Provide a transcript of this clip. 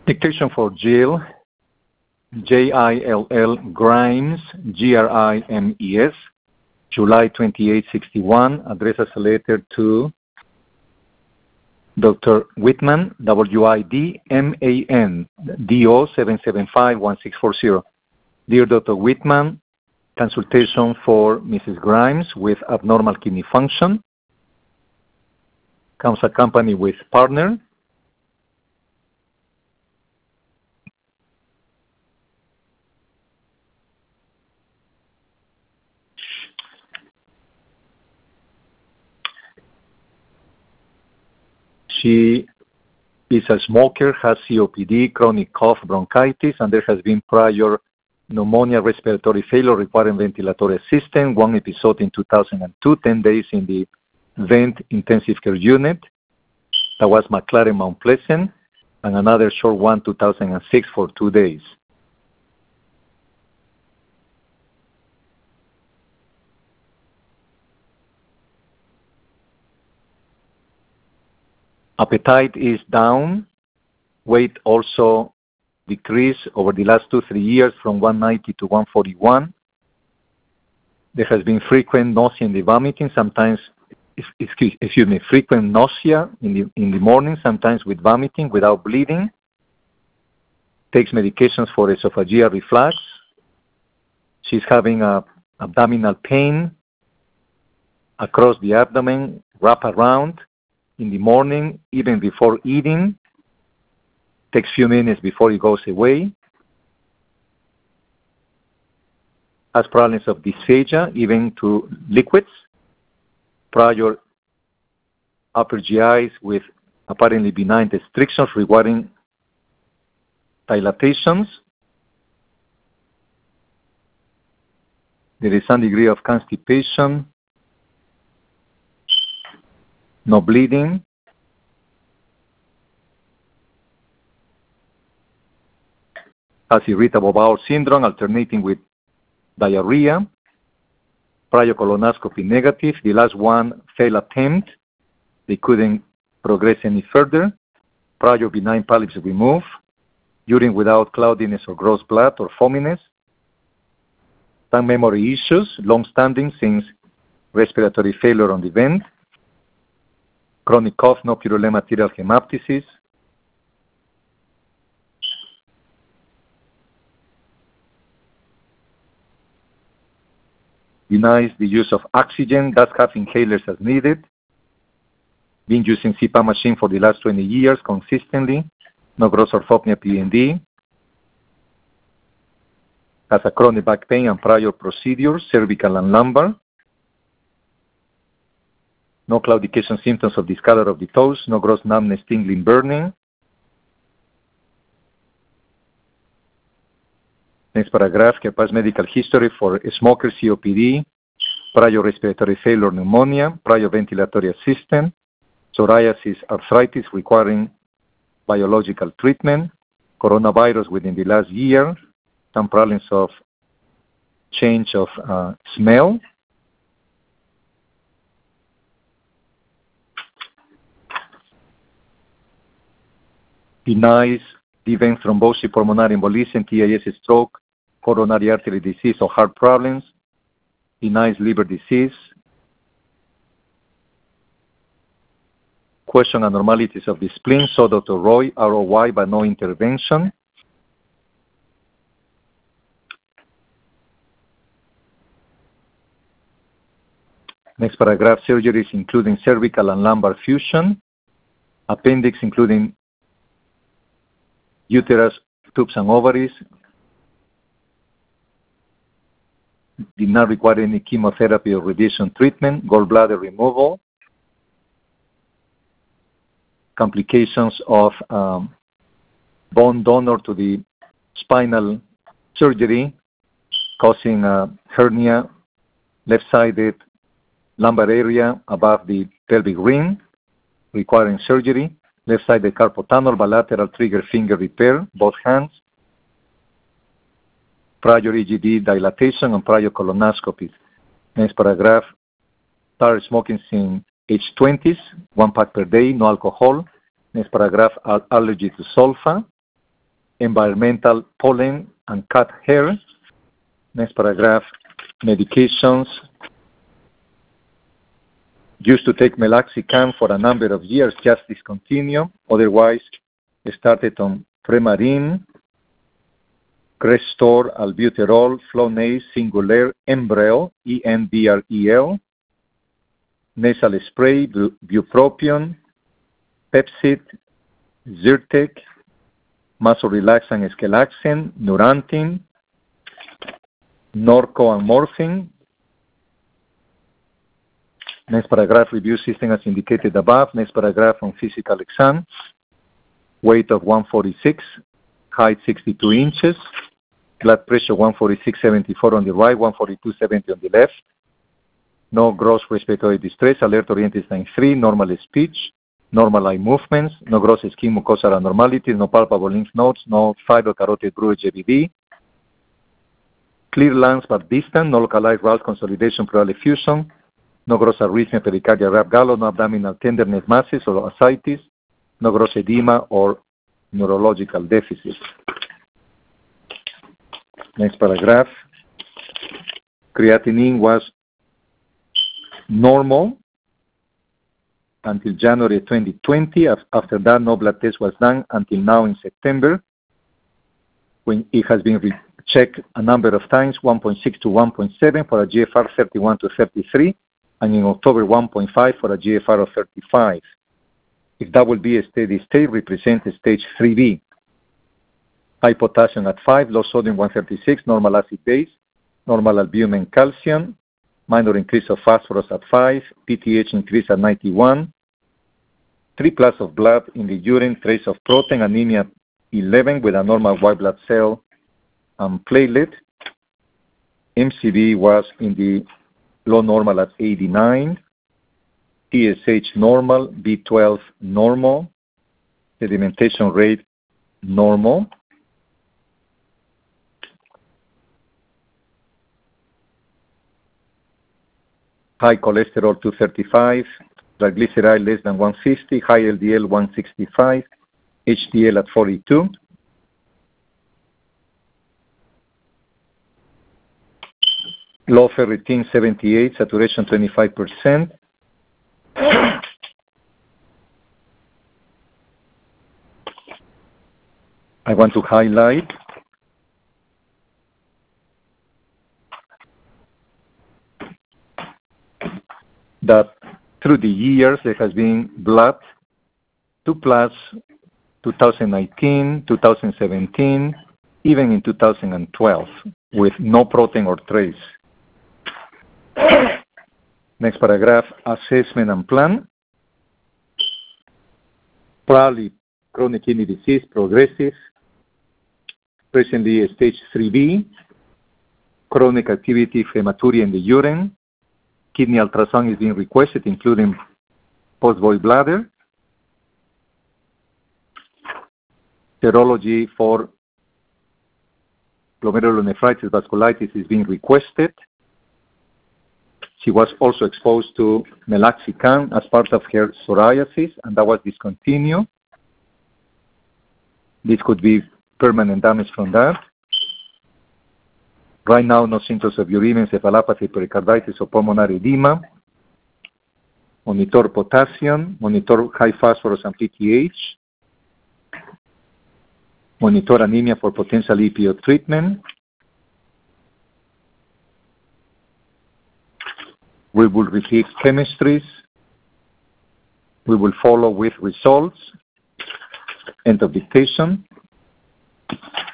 Dictation for Jill, Jill Grimes, Grimes, July 28, 61. Address as a letter to Dr. Whitman, Widman, DO 775-1640. Dear Dr. Whitman, consultation for Mrs. Grimes with abnormal kidney function. Comes accompanied with partner. She is a smoker, has COPD, chronic cough, bronchitis, and there has been prior pneumonia, respiratory failure requiring ventilatory assistance, one episode in 2002, 10 days in the vent intensive care unit. That was McLaren Mount Pleasant, and another short one, 2006, for 2 days. Appetite is down. Weight also decreased over the last 2-3 years from 190 to 141. There has been frequent nausea in the vomiting, sometimes, frequent nausea in the morning, sometimes with vomiting without bleeding. Takes medications for esophageal reflux. She's having abdominal pain across the abdomen, wrap around in the morning, even before eating. Takes few minutes before it goes away. Has problems of dysphagia, even to liquids. Prior upper GIs with apparently benign restrictions requiring dilatations. There is some degree of constipation. No bleeding. Has irritable bowel syndrome alternating with diarrhea. Prior colonoscopy negative. The last one failed attempt. They couldn't progress any further. Prior benign polyps removed. Urine without cloudiness or gross blood or foaminess. Some memory issues, long-standing since respiratory failure on the vent. Chronic cough, no purulent material hemoptysis. Denies the use of oxygen, does have inhalers as needed. Been using CPAP machine for the last 20 years consistently. No gross orthopnea PND. Has a chronic back pain and prior procedures, cervical and lumbar. No claudication symptoms of discolor of the toes. No gross numbness, tingling, burning. Next paragraph, past medical history for a smoker, COPD, prior respiratory failure, pneumonia, prior ventilatory assistance, psoriasis, arthritis requiring biological treatment, coronavirus within the last year, some problems of change of smell. Denies the vein thrombosis, pulmonary embolism, TIS, stroke, coronary artery disease or heart problems. Denies liver disease. Question abnormalities of the spleen, saw Dr. Roy, ROY, but no intervention. Next paragraph, surgeries including cervical and lumbar fusion, appendix including uterus, tubes and ovaries. Did not require any chemotherapy or radiation treatment, gallbladder removal. Complications of bone donor to the spinal surgery causing a hernia, left-sided lumbar area above the pelvic ring, requiring surgery. Left-sided carpal tunnel, bilateral trigger finger repair, both hands. Prior EGD dilatation and prior colonoscopy. Next paragraph, started smoking since age 20s, 1 pack per day, no alcohol. Next paragraph, allergy to sulfa. environmental pollen and cat hair. Next paragraph, medications. Used to take meloxicam for a number of years, just discontinue. Otherwise, started on Premarin, Crestor, Albuterol, Flonase, Singulair, Enbrel, ENBREL, nasal spray, bupropion, Pepcid, Zyrtec, muscle relaxant, Skelaxin, Neurontin, Norco and morphine. Next paragraph, review system as indicated above. Next paragraph on physical exam. Weight of 146, height 62 inches, blood pressure 146/74 on the right, 142/70 on the left. No gross respiratory distress, alert oriented sign 3, normal speech, normal eye movements, no gross skin mucosal abnormalities, no palpable lymph nodes, no fibrocarotid bruise GBD. Clear lungs but distant, no localized route consolidation pleural effusion, no gross arrhythmia, pericardial rap gallo, no abdominal tenderness masses or ascites, no gross edema or neurological deficits. Next paragraph. Creatinine was normal until January 2020. After that, no blood test was done until now in September, when it has been checked a number of times, 1.6 to 1.7 for a GFR 31 to 33, and in October 1.5 for a GFR of 35. If that will be a steady state, represents stage 3B. High potassium at 5, low sodium 136, normal acid base, normal albumin calcium, minor increase of phosphorus at 5, PTH increase at 91, 3 plus of blood in the urine, trace of protein, anemia 11 with a normal white blood cell and platelet. MCV was in the low normal at 89, TSH normal, B12 normal, sedimentation rate normal. High cholesterol 235, triglyceride less than 150, high LDL 165, HDL at 42. Low ferritin 78, saturation 25%. I want to highlight that through the years there has been blood 2 plus 2019, 2017, even in 2012 with no protein or trace. Next paragraph, assessment and plan. Probably chronic kidney disease, progressive, presently stage 3B, chronic activity hematuria in the urine, kidney ultrasound is being requested, including post-void bladder, serology for glomerulonephritis vasculitis is being requested. She was also exposed to meloxicam as part of her psoriasis, and that was discontinued. This could be permanent damage from that. Right now, no symptoms of uremia, encephalopathy, pericarditis, or pulmonary edema. Monitor potassium, monitor high phosphorus and PTH. Monitor anemia for potential EPO treatment. We will repeat chemistries. We will follow with results. End of dictation.